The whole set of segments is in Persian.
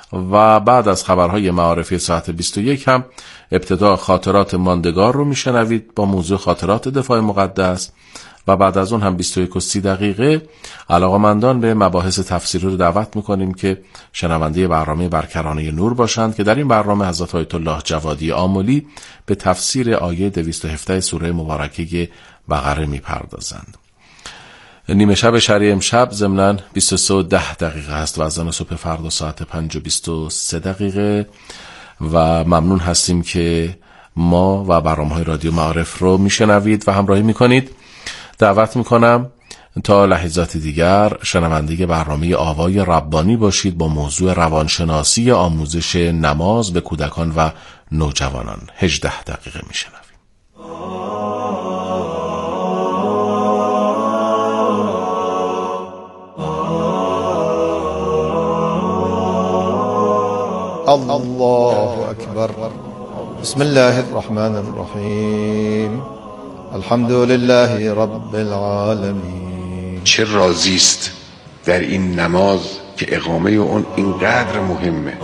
و بعد از خبرهای معارفی ساعت 21 هم ابتدا خاطرات ماندگار رو میشنوید با موضوع خاطرات دفاع مقدس و بعد از اون هم 21:30 علاقه‌مندان به مباحث تفسیری رو دعوت میکنیم که شنونده برنامه برکرانه نور باشند که در این برنامه حضرت آیت الله جوادی آملی به تفسیر آیه 217 سوره مبارکه بقره میپردازند. نیمه شب شرعی امشب ضمناً 23:10 هست و اذان صبح فردا ساعت 5:23 و ممنون هستیم که ما و برنامه‌های رادیو معارف رو میشنوید و همراهی میکنید. دعوت میکنم تا لحظات دیگر شنونده برنامه آوای ربانی باشید با موضوع روانشناسی آموزش نماز به کودکان و نوجوانان. 18 دقیقه میشنویم. الله أكبر. بسم الله الرحمن الرحیم. الحمد لله رب العالمین. چه رازی است در این نماز که اقامه اون اینقدر مهمه.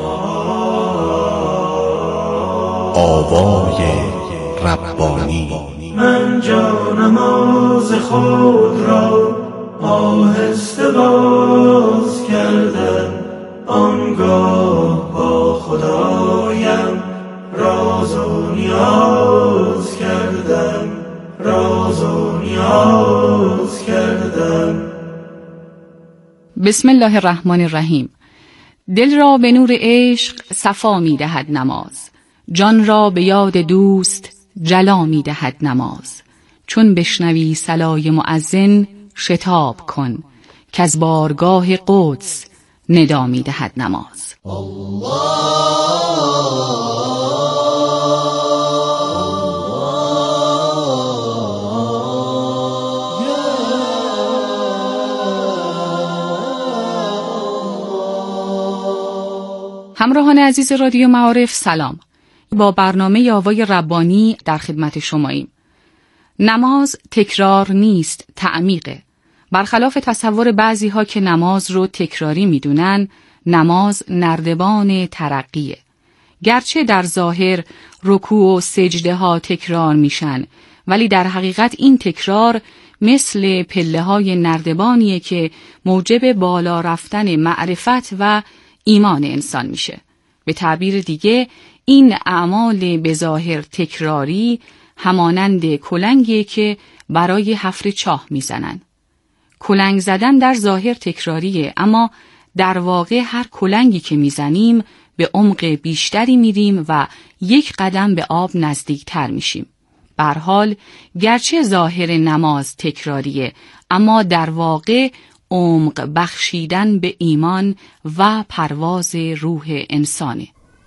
آوای ربانی. من جا نماز خود را آهسته باز کردم، آنگاه با خدایم راز و نیاز کردم، راز و نیاز کردم. بسم الله الرحمن الرحیم. دل را به نور عشق صفا می دهد نماز، جان را به یاد دوست جلا می دهد نماز. چون بشنوی صلای مؤذن شتاب کن، که از بارگاه قدس ندا می دهد نماز. همراهان عزیز رادیو معارف سلام. با برنامه آوای ربانی در خدمت شماییم. نماز تکرار نیست، تعمیقه. برخلاف تصور بعضی ها که نماز رو تکراری میدونن، نماز نردبان ترقیه. گرچه در ظاهر رکوع و سجده ها تکرار میشن، ولی در حقیقت این تکرار مثل پله های نردبانیه که موجب بالا رفتن معرفت و ایمان انسان میشه. به تعبیر دیگه این اعمال به ظاهر تکراری همانند کلنگی که برای حفر چاه میزنن. کلنگ زدن در ظاهر تکراریه، اما در واقع هر کلنگی که میزنیم به عمق بیشتری میریم و یک قدم به آب نزدیکتر میشیم. به هر حال گرچه ظاهر نماز تکراریه، اما در واقع عمق بخشیدن به ایمان و پرواز روح انسانه.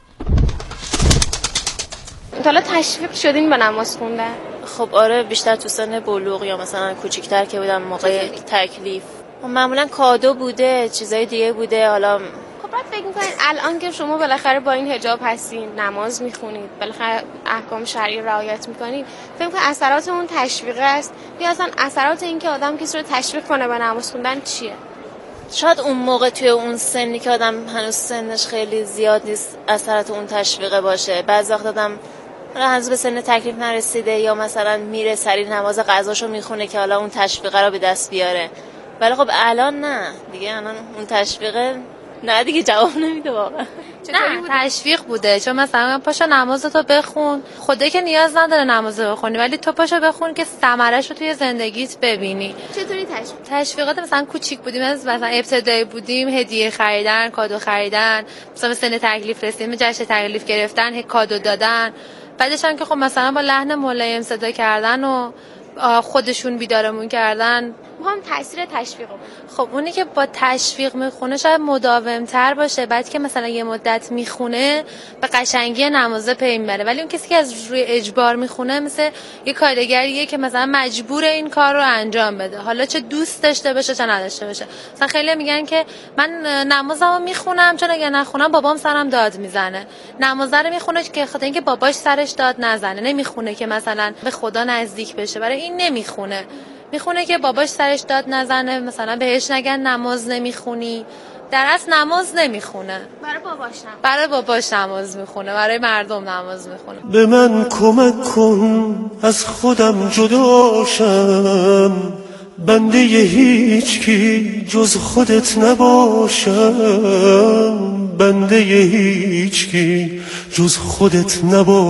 حالا تشویق شدین به نماز خوندن؟ خب آره، بیشتر تو سن بلوغ یا مثلا کوچیک‌تر که بودم موقع تکلیف. معمولا کادو بوده، چیزای دیگه بوده. حالا خب بعد فکر می‌کنید الان که شما بالاخره با این حجاب هستین، نماز میخونید، بالاخره احکام شرعی رعایت میکنید، فکر می‌کنید اثرات اون تشویق است یا اصلا اثرات این که آدم کسی رو تشویق کنه به نماز خوندن چیه؟ شاید اون موقع توی اون سنی که آدم هنوز سنش خیلی زیاد نیست اثرات اون تشویق باشه. بعضی وقت آدم هنوز به سن تکلیف نرسیده یا مثلا میره سریع نماز قضاشو میخونه که حالا اون تشویق رو به دست بیاره. ولی خب الان نه دیگه، الان اون تشویق نه دیگه جواب نمیده واقعا. نه تشویق بوده، چون مثلا پاشو نمازتو بخون، خدا که نیاز نداره نمازو بخونی، ولی تو پاشو بخون که ثمره‌شو توی زندگیت ببینی. چطوری تشویقات مثلا کوچیک بودیم، مثلا ابتدایی بودیم، هدیه خریدن، کادو خریدن، مثلا سن تکلیف رسیدیم جشن تکلیف گرفتن، کادو دادن. بعدش هم که خب مثلا با لحن ملایم صدا کردن و خودشون بیدارمون کردن. هم تاثیر تشویق. خب اونی که با تشویق میخونه شاید مداوم‌تر باشه، بعد که مثلا یه مدت میخونه به قشنگی نماز پی میبره. ولی اون کسی که از روی اجبار میخونه مثل یه کارگریه که مثلا مجبور این کار رو انجام بده، حالا چه دوست داشته باشه چه نداشته باشه. مثلا خیلی میگن که من نمازمو میخونم چون اگه نخونم بابام سرم داد میزنه. نماز رو میخونه که خاطر اینکه باباش سرش داد نزنه، نمیخونه که مثلا به خدا نزدیک بشه. برای این نمیخونه، میخونه که باباش سرش داد نزنه، مثلا بهش نگن نماز نمیخونی، در اصل نماز نمیخونه. برای باباش نماز میخونه، برای مردم نماز میخونه. به من کمک کن از خودم جداشم، بنده هیچ کی جز خودت نباشم، بنده هیچ کی جز خودت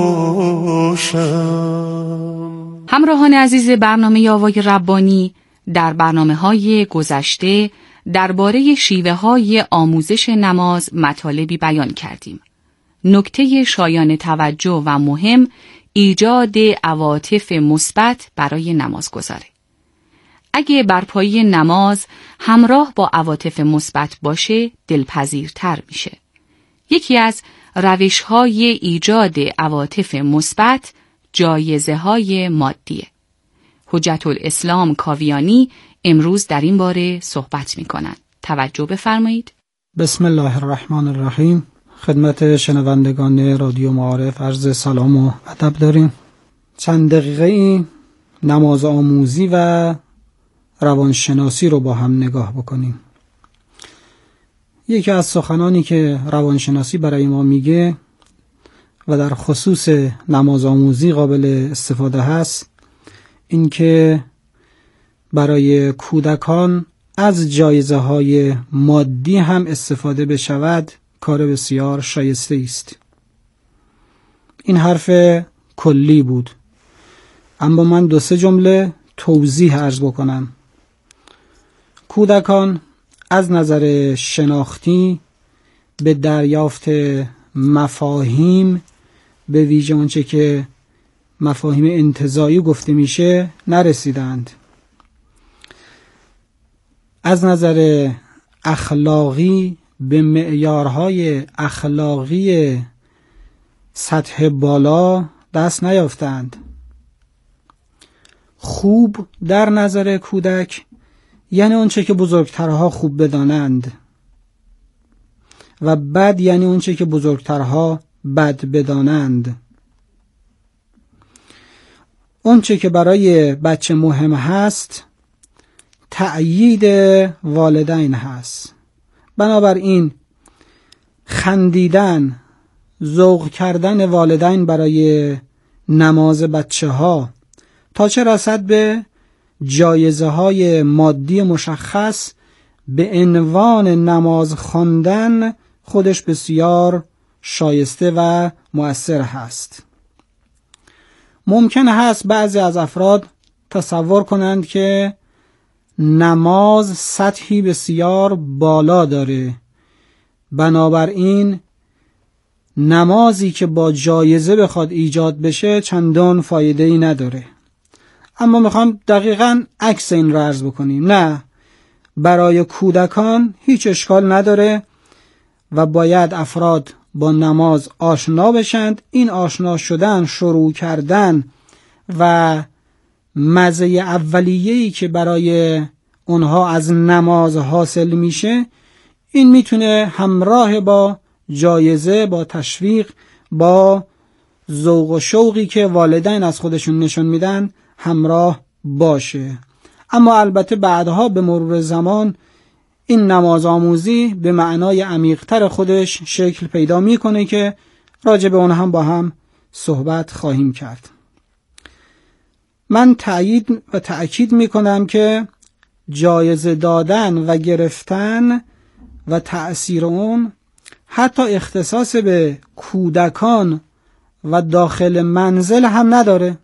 نباشم. همراهان عزیز برنامه آوای ربانی، در برنامه‌های گذشته درباره شیوه‌های آموزش نماز مطالبی بیان کردیم. نکته شایان توجه و مهم ایجاد عواطف مثبت برای نمازگزاره. اگه برپایی نماز همراه با عواطف مثبت باشه، دلپذیرتر میشه. یکی از روش‌های ایجاد عواطف مثبت جایزه‌های مادیه. حجت الاسلام کاویانی امروز در این باره صحبت می‌کنند. توجه بفرمایید. بسم الله الرحمن الرحیم. خدمت شنوندگان رادیو معارف عرض سلام و ادب داریم. چند دقیقه نماز آموزی و روانشناسی رو با هم نگاه بکنیم. یکی از سخنانی که روانشناسی برای ما میگه و در خصوص نماز آموزی قابل استفاده هست، این که برای کودکان از جایزه های مادی هم استفاده بشود کار بسیار شایسته است. این حرف کلی بود، اما من 2-3 جمله توضیح عرض بکنم. کودکان از نظر شناختی به دریافت مفاهیم، به ویژه اونچه که مفاهیم انتزاعی گفته میشه، نرسیدند. از نظر اخلاقی به معیارهای اخلاقی سطح بالا دست نیافتند. خوب در نظر کودک یعنی اونچه که بزرگترها خوب بدانند و بد یعنی اونچه که بزرگترها بد بدانند. اونچه که برای بچه مهم هست تأیید والدین هست. بنابراین خندیدن، ذوق کردن والدین برای نماز بچه ها تا چه رسد به جایزه های مادی مشخص به عنوان نماز خواندن خودش بسیار شایسته و مؤثر هست. ممکن هست بعضی از افراد تصور کنند که نماز سطحی بسیار بالا داره، بنابراین نمازی که با جایزه بخواد ایجاد بشه چندان فایده ای نداره. اما میخوام دقیقاً عکس این رو عرض بکنیم. نه، برای کودکان هیچ اشکال نداره و باید افراد با نماز آشنا بشند. این آشنا شدن، شروع کردن و مزه اولیه‌ای که برای اونها از نماز حاصل میشه، این میتونه همراه با جایزه، با تشویق، با ذوق و شوقی که والدین از خودشون نشون میدن همراه باشه. اما البته بعدها به مرور زمان این نماز آموزی به معنای عمیق‌تر خودش شکل پیدا میکنه که راجع به اون هم با هم صحبت خواهیم کرد. من تأیید و تأکید میکنم که جایزه دادن و گرفتن و تأثیر اون حتی اختصاص به کودکان و داخل منزل هم نداره.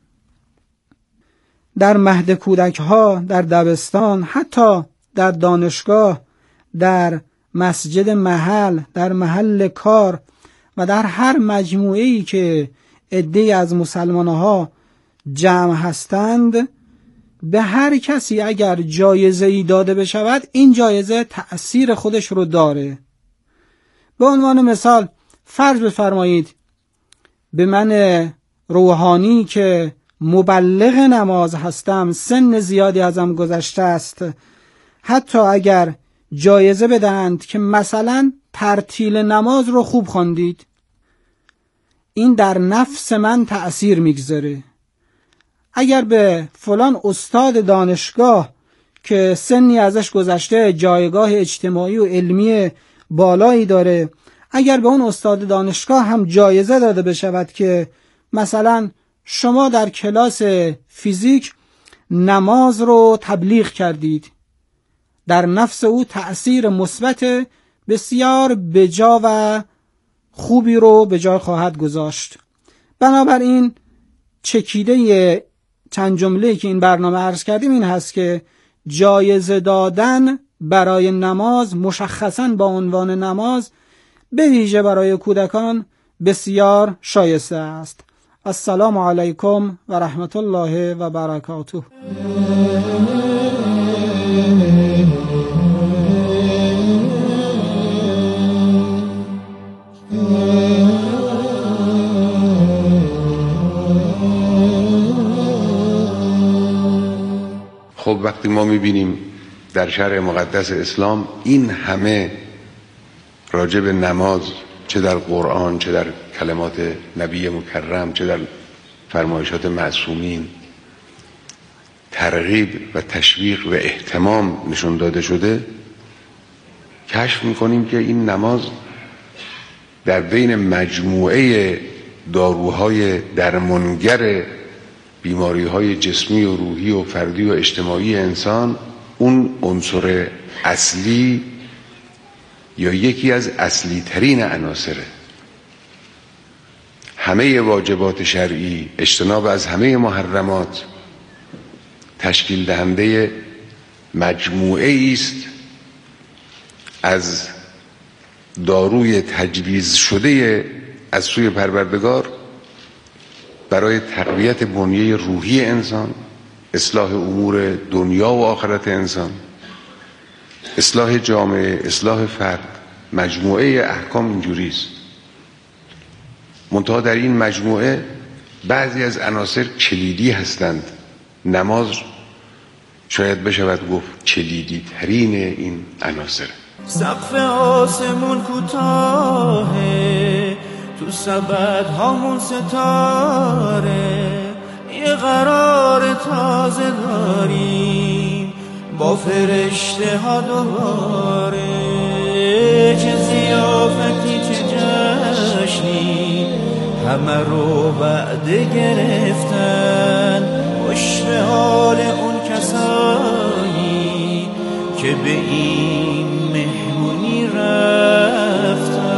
در مهد کودک ها، در دبستان، حتی در دانشگاه، در مسجد محل، در محل کار و در هر مجموعه‌ای که عده‌ای از مسلمان‌ها جمع هستند، به هر کسی اگر جایزه‌ای داده بشود این جایزه تأثیر خودش رو داره. به عنوان مثال فرض بفرمایید به من روحانی که مبلغ نماز هستم، سن زیادی ازم گذشته است، حتی اگر جایزه بدهند که مثلا ترتیل نماز رو خوب خواندید، این در نفس من تأثیر میگذاره. اگر به فلان استاد دانشگاه که سنی ازش گذشته، جایگاه اجتماعی و علمی بالایی داره. اگر به اون استاد دانشگاه هم جایزه داده بشود که مثلا شما در کلاس فیزیک نماز رو تبلیغ کردید، در نفس او تأثیر مثبت بسیار بجا و خوبی رو به جای خواهد گذاشت. بنابراین چکیده چند جمله که این برنامه عرض کردیم این هست که جایزه دادن برای نماز، مشخصاً با عنوان نماز، به ویژه برای کودکان بسیار شایسته است. السلام علیکم و رحمت الله و برکاته. خب وقتی ما میبینیم در شرع مقدس اسلام این همه راجع به نماز، چه در قرآن، چه در کلمات نبی مکرم، چه در فرمایشات معصومین، ترغیب و تشویق و اهتمام نشون داده شده، کشف میکنیم که این نماز در بین مجموعه داروهای درمانگر بیماری‌های جسمی و روحی و فردی و اجتماعی انسان اون عنصر اصلی یا یکی از اصلی ترین عناصره. همه واجبات شرعی، اجتناب از همه محرمات تشکیل دهنده مجموعه است از داروی تجویز شده از سوی پروردگار برای تقویت بنیه روحی انسان، اصلاح امور دنیا و آخرت انسان، اصلاح جامعه، اصلاح فرد. مجموعه احکام اینجوری است. منتها در این مجموعه بعضی از عناصر کلیدی هستند. نماز شاید بشود گفت کلیدی ترین این عناصر. سقف آسمون کوتاهه، تو سبدهامون ستاره، یه قرار تازه داریم با فرشته ها دوباره. چه ضیافتی چه جشنی، همه رو وعده گرفتن، خوش به حال اون کسایی که به این مهمونی رفتن.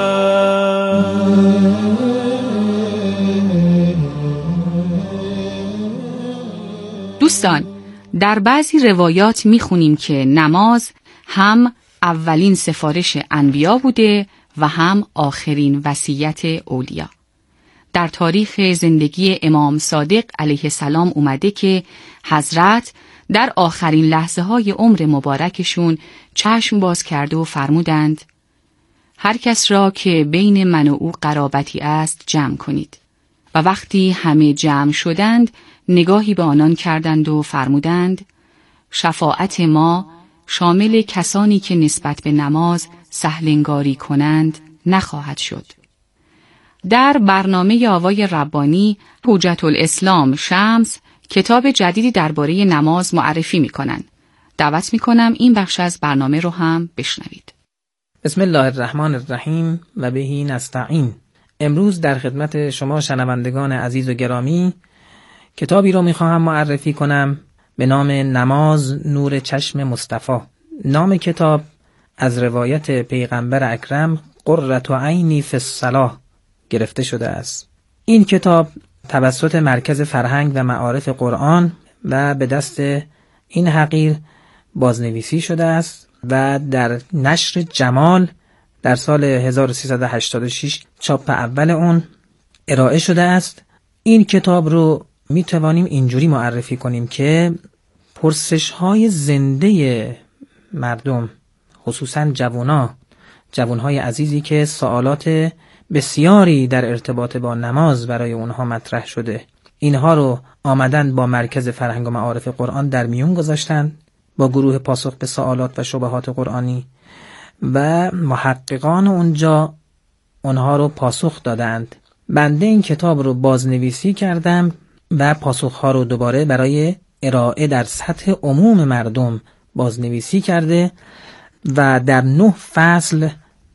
دوستان، در بعضی روایات میخونیم که نماز هم اولین سفارش انبیا بوده و هم آخرین وصیت اولیا. در تاریخ زندگی امام صادق علیه السلام اومده که حضرت در آخرین لحظه های عمر مبارکشون چشم باز کرده و فرمودند: هر کس را که بین من و او قرابتی است جمع کنید. و وقتی همه جمع شدند نگاهی به آنان کردند و فرمودند: شفاعت ما شامل کسانی که نسبت به نماز سهلنگاری کنند نخواهد شد. در برنامه آوای ربانی حجت الاسلام شمس کتاب جدیدی درباره نماز معرفی می‌کنند. دعوت می‌کنم این بخش از برنامه رو هم بشنوید. بسم الله الرحمن الرحیم و بهی نستعین. امروز در خدمت شما شنوندگان عزیز و گرامی کتابی رو می‌خواهم معرفی کنم به نام نماز نور چشم مصطفی. نام کتاب از روایت پیغمبر اکرم قرة عینی فی الصلاة گرفته شده است. این کتاب توسط مرکز فرهنگ و معارف قرآن و به دست این حقیر بازنویسی شده است و در نشر جمال در سال 1386 چاپ اول اون ارائه شده است. این کتاب رو می توانیم اینجوری معرفی کنیم که پرسش‌های زنده مردم، خصوصاً جوانهای عزیزی که سوالات بسیاری در ارتباط با نماز برای اونها مطرح شده، اینها رو آمدن با مرکز فرهنگ و معارف قرآن در میون گذاشتن با گروه پاسخ به سوالات و شبهات قرآنی و محققان اونجا اونها رو پاسخ دادند. بنده این کتاب رو بازنویسی کردم و پاسخها رو دوباره برای ارائه در سطح عموم مردم بازنویسی کرده و در 9 فصل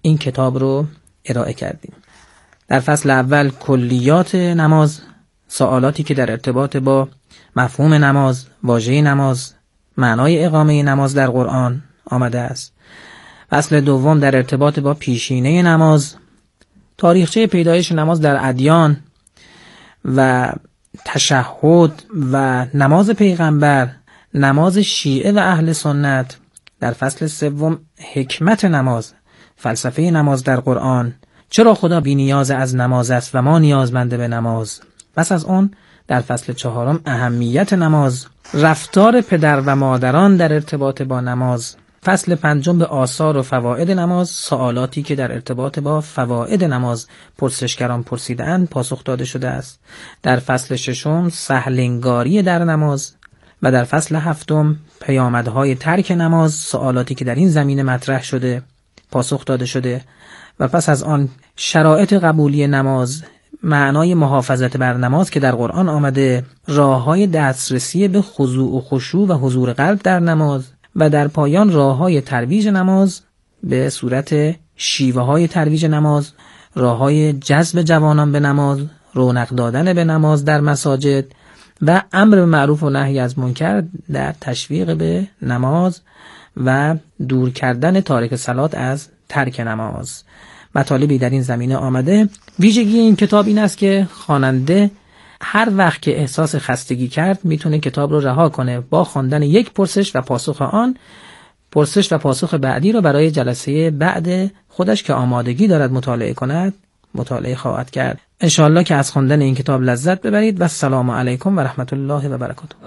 این کتاب رو ارائه کردیم. در فصل اول کلیات نماز، سوالاتی که در ارتباط با مفهوم نماز، واژه نماز، معنای اقامه نماز در قرآن آمده است. فصل دوم در ارتباط با پیشینه نماز، تاریخچه پیدایش نماز در ادیان و تشهد و نماز پیغمبر، نماز شیعه و اهل سنت. در فصل سوم حکمت نماز، فلسفه نماز در قرآن، چرا خدا بی نیاز از نماز است و ما نیازمند به نماز. پس از اون در فصل چهارم اهمیت نماز، رفتار پدر و مادران در ارتباط با نماز. فصل پنجم به آثار و فواید نماز، سوالاتی که در ارتباط با فواید نماز پرسشگران پرسیدند پاسخ داده شده است. در فصل ششم سهلنگاری در نماز و در فصل هفتم پیامدهای ترک نماز، سوالاتی که در این زمینه مطرح شده پاسخ داده شده. و پس از آن شرایط قبولی نماز، معنای محافظت بر نماز که در قرآن آمده، راه‌های دسترسی به خضوع و خشوع و حضور قلب در نماز و در پایان راه‌های ترویج نماز به صورت شیوه‌های ترویج نماز، راه‌های جذب جوانان به نماز، رونق دادن به نماز در مساجد و امر به معروف و نهی از منکر در تشویق به نماز و دور کردن تارک صلات از ترک نماز. مطالبی در این زمینه آمده. ویژگی این کتاب این است که خواننده هر وقت که احساس خستگی کرد میتونه کتاب رو رها کنه، با خواندن یک پرسش و پاسخ آن، پرسش و پاسخ بعدی رو برای جلسه بعد خودش که آمادگی دارد مطالعه کند مطالعه خواهد کرد. انشاءالله که از خواندن این کتاب لذت ببرید و السلام علیکم و رحمت الله و برکاته.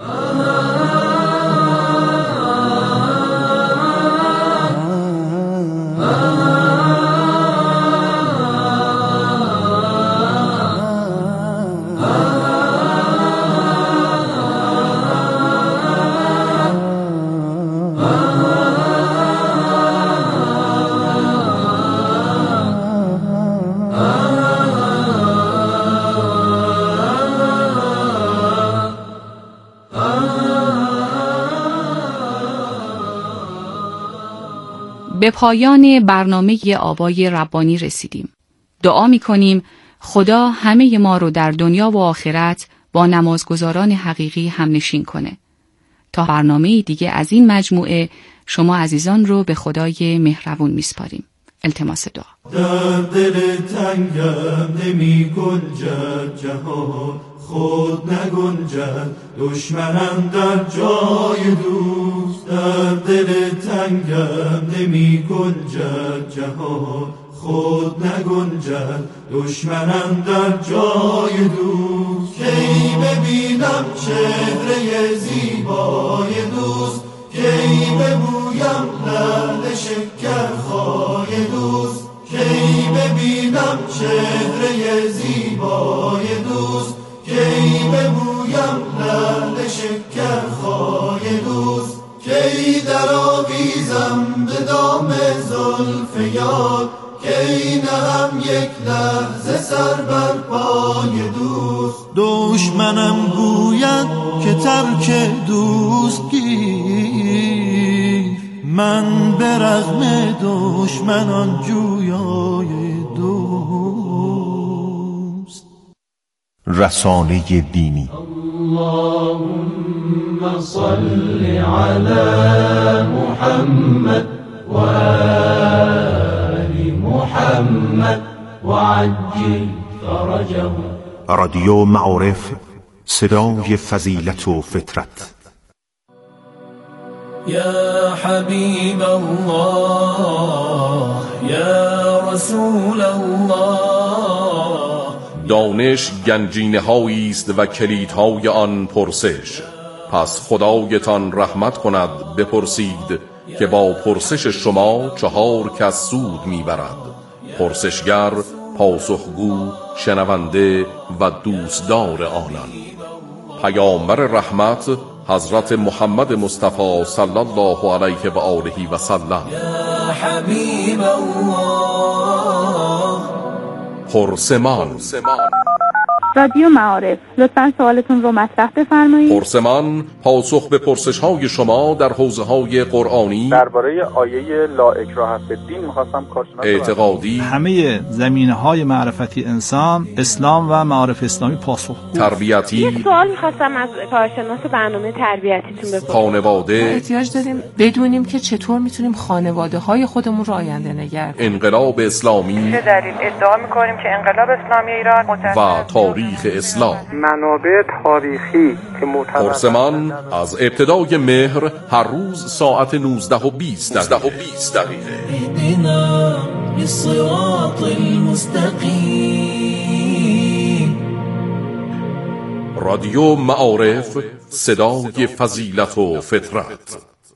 به پایان برنامه آوای ربانی رسیدیم. دعا می‌کنیم خدا همه ما رو در دنیا و آخرت با نمازگزاران حقیقی همنشین کنه. تا برنامه دیگه از این مجموعه شما عزیزان رو به خدای مهربون میسپاریم. التماس دعا. در دل تنگم نمی گنجد جهان، خود نگنجد دشمنم در جای دوست. در دل تنگم نمی گنجد جهان، خود نگنجد دشمنم در جای دوست. کی ببینم چهره زیبای دوست، کی ببویم لعل شکرخای دوست. کی ببینم چهره زیبای دوست، کی ببویم لعل شکرخای دوست. کی در آویزم به دام زلف یار، کی نهم یک لحظه سر بر پای دوست. دشمنم گوید که ترک دوست گیر، من به رغم دشمنان جویای دوست. رسانه دینی. اللهم صل علی محمد و آل محمد و عجل فرجهم. رادیو معارف، صدای فضیلت و فطرت. یا حبیب الله، یا رسول الله. دانش گنجینه هایی است و کلیدهای آن پرسش. پس خدایتان رحمت کند بپرسید که با پرسش شما 4 کس سود میبرد: پرسشگر، پاسخگو، شنونده و دوستدار آنان. پیامبر رحمت حضرت محمد مصطفی صلی الله علیه و آله و سلم. یا حبیب الله. پرسمان. رادیو معارف، لطفاً سوالتون رو مطرح بفرمایید. پرسمان پاسخ به پرسش‌های شما در حوزه‌های قرآنی، درباره آیه لا اکراه فی الدین می‌خواستم کارشناس اعتقادی، همه زمینه‌های معرفتی انسان، اسلام و معارف اسلامی پاسخ، تربیتی. یک سوال می‌خواستم از کارشناس برنامه تربیتیتون بپرسم. خانواده. احتیاج داریم بدونیم که چطور میتونیم خانواده‌های خودمون رو آینده نگه داریم. انقلاب اسلامی. چه دلیل ادعا می‌کنیم که انقلاب اسلامی ایران و تاریخ اسلام. منابع تاریخی که معتبر. پرسمان از ابتدای مهر هر روز ساعت 19:20 دقیقه. اهدنا للصراط المستقیم. رادیو معارف، صدای فضیلت و فطرت.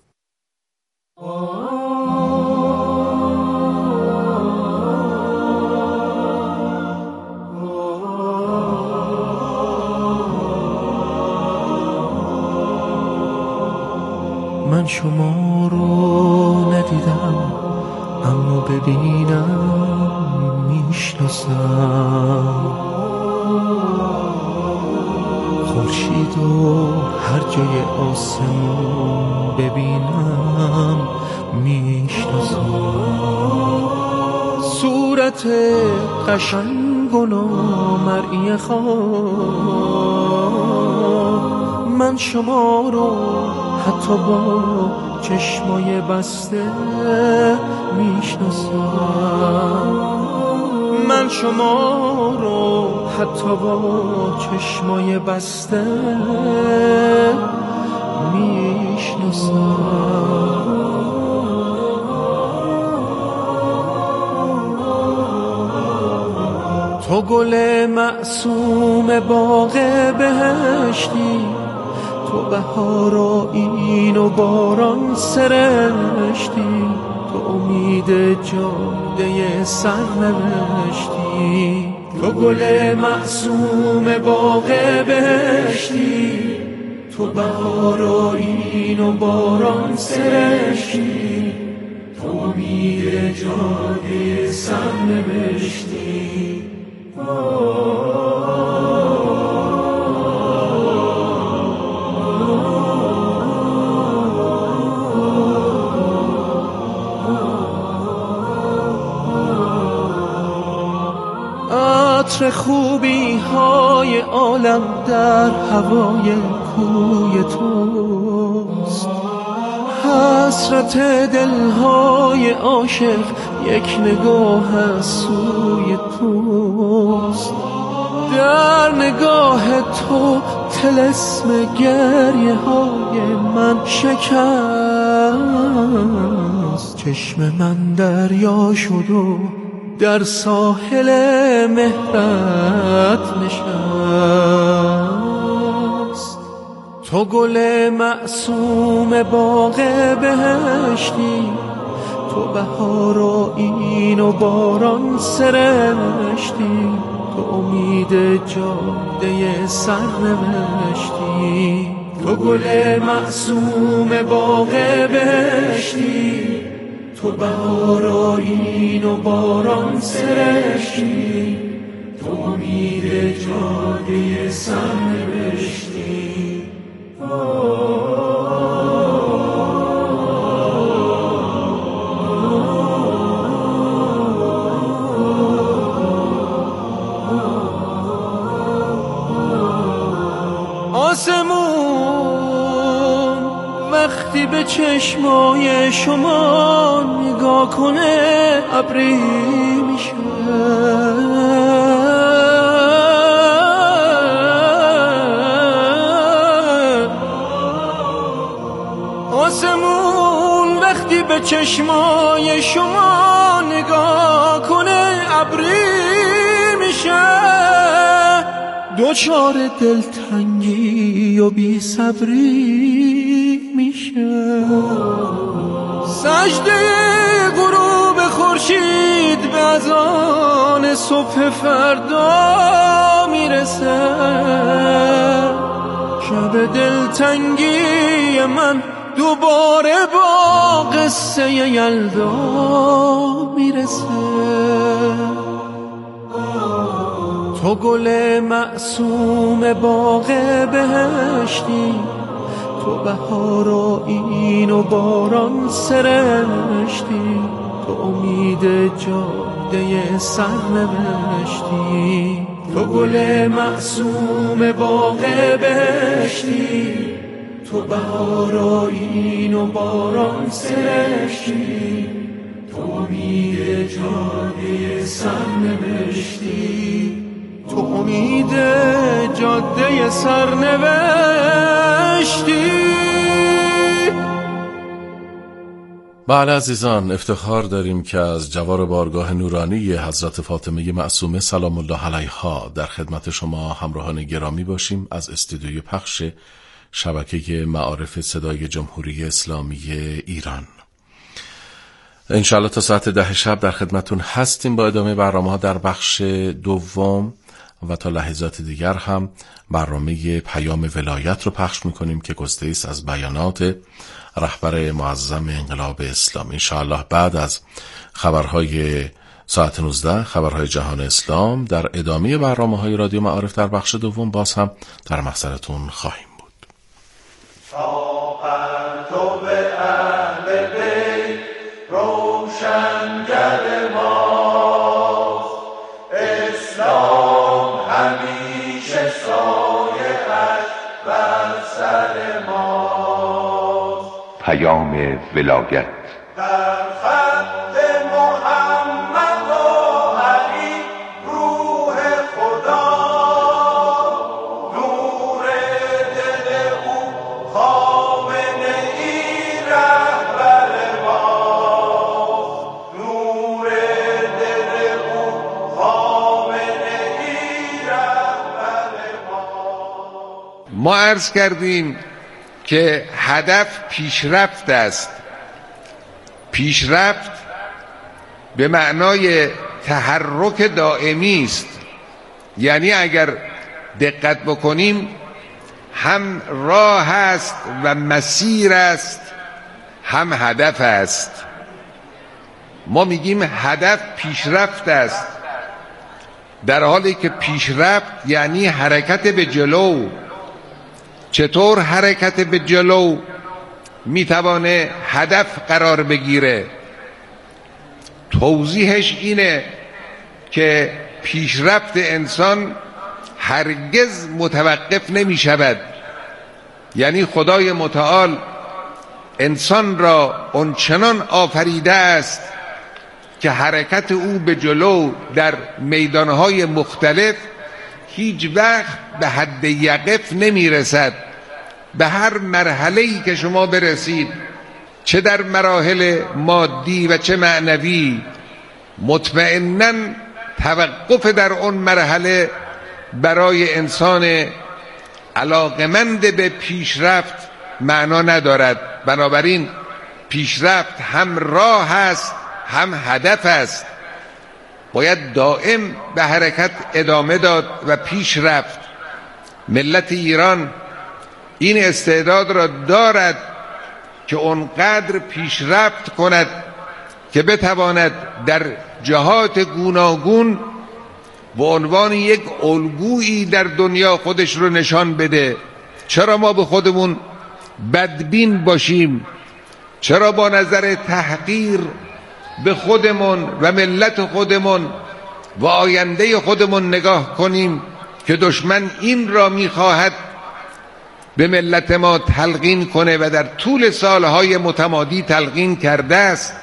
من شما رو ندیدم اما ببینم میشناسم. خورشید و هر جای آسمون ببینم میشناسم. صورت قشنگ و نامرئی خواب، من شما رو حتی با چشمای بسته میشناسم. من شما رو حتی با چشمای بسته میشناسم. تو گل معصوم باغ بهشتی، تو بهار و این و باران سرشتی، تو امید جاده سرنوشتی. تو گل معصوم باغ بهشتی، تو بهار و این و باران سرشتی، تو امید جاده سرنوشتی. عطر خوبی های عالم در هوای کوی توست، حسرت دلهای عاشق یک نگاه از سوی توست. در نگاه تو طلسم گریه های من شکست. چشم من دریا شد و در ساحل مهرت نشست. تو گل معصوم باغ بهشتی، تو بهار و این و باران سرشتی، تو امید جاده سرنوشتی. تو گل معصوم باغ بهشتی، تو بهار و این و باران سرشتی، تو امید جاده سرنوشتی. آسمون وقتی به چشمای شما نگاه کنه ابری میشه. آسمون وقتی به چشمای شما نگاه کنه ابری میشه. دوچار دلتنگی و بی صبری میشه. سجده غروب خورشید به اذان صبح فردا میرسه. شب دلتنگی من دوباره با قصه یلدا میرسه. تو گل معصوم باغ بهشتی، تو بهار و این و باران سرشتی، تو امید جاده سرنوشتی. تو گل معصوم باغ بهشتی، تو بهار و این و باران سرشتی، تو امید جاده سرنوشتی، تو امید جاده سرنوشتی. بله عزیزان، افتخار داریم که از جوار بارگاه نورانی حضرت فاطمه معصومه سلام الله علیها در خدمت شما همراهان گرامی باشیم از استودیوی پخش شبکه معارف صدای جمهوری اسلامی ایران. انشاءالله تا ساعت 10 شب در خدمتون هستیم با ادامه برنامه‌ها در بخش دوم و تا لحظات دیگر هم برنامه پیام ولایت رو پخش میکنیم که گسته‌ای است از بیانات رهبر معظم انقلاب اسلام. انشاءالله بعد از خبرهای ساعت 19 خبرهای جهان اسلام در ادامه برنامه‌های رادیو معارف در بخش دوم باز هم در محضرتون خواهیم بود. روشنگر ماست اسلام، همیشه سایه‌اش بر سر ماست. پیام ولایت در خط محمد و علی روح خدا، نور دل او خامنه ای رهبر ماست، نور دل او خامنه ای رهبر ماست. ما عرض کردیم که هدف پیشرفت است. پیشرفت به معنای تحرک دائمی است، یعنی اگر دقت بکنیم هم راه است و مسیر است، هم هدف است. ما میگیم هدف پیشرفت است، در حالی که پیشرفت یعنی حرکت به جلو. چطور حرکت به جلو میتوانه هدف قرار بگیره؟ توضیحش اینه که پیشرفت انسان هرگز متوقف نمی شود. یعنی خدای متعال انسان را اونچنان آفریده است که حرکت او به جلو در میدانهای مختلف هیچ وقت به حد یقف نمی رسد. به هر مرحله‌ای که شما برسید، چه در مراحل مادی و چه معنوی، مطمئناً توقف در اون مرحله برای انسان علاقمند به پیشرفت معنا ندارد. بنابراین پیشرفت هم راه است هم هدف است. باید دائم به حرکت ادامه داد و پیش رفت. ملت ایران این استعداد را دارد که اونقدر پیشرفت کند که بتواند در جهات گوناگون به عنوان یک الگویی در دنیا خودش رو نشان بده. چرا ما به خودمون بدبین باشیم؟ چرا با نظر تحقیر به خودمون و ملت خودمون و آینده خودمون نگاه کنیم که دشمن این را می‌خواهد به ملت ما تلقین کنه و در طول سالهای متمادی تلقین کرده است؟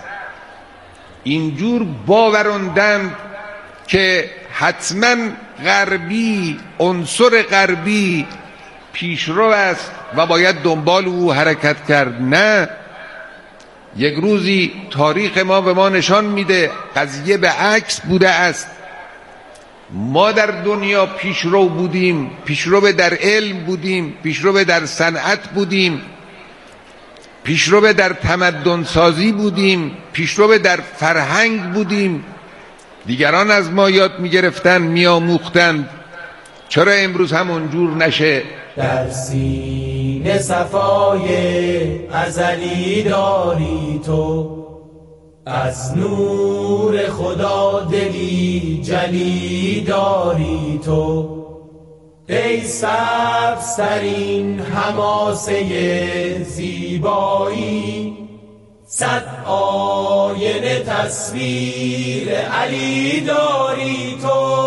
اینجور باوروندند که حتما غربی، عنصر غربی پیشرو است و باید دنبال او حرکت کرد. نه، یک روزی تاریخ ما به ما نشان میده قضیه به عکس بوده است. ما در دنیا پیشرو بودیم، پیشرو در علم بودیم، پیشرو در صنعت بودیم، پیشرو در تمدن سازی بودیم، پیشرو در فرهنگ بودیم. دیگران از ما یاد میگرفتن، میآموختند. چرا امروز هم اونجور نشه؟ در سینه صفای ازلی داری تو، از نور خدا دلی جلی داری تو، ای سبزترین حماسه زیبایی، صد آینه تصویر علی داری تو.